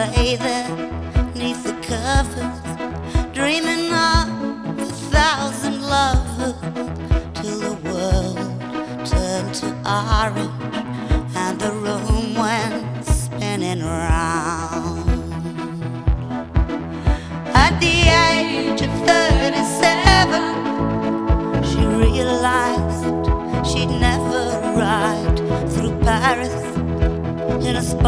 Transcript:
lay there neath the covers, dreaming of 1,000 lovers, till the world turned to orange and the room went spinning round. At the age of 37, she realized she'd never ride through Paris in a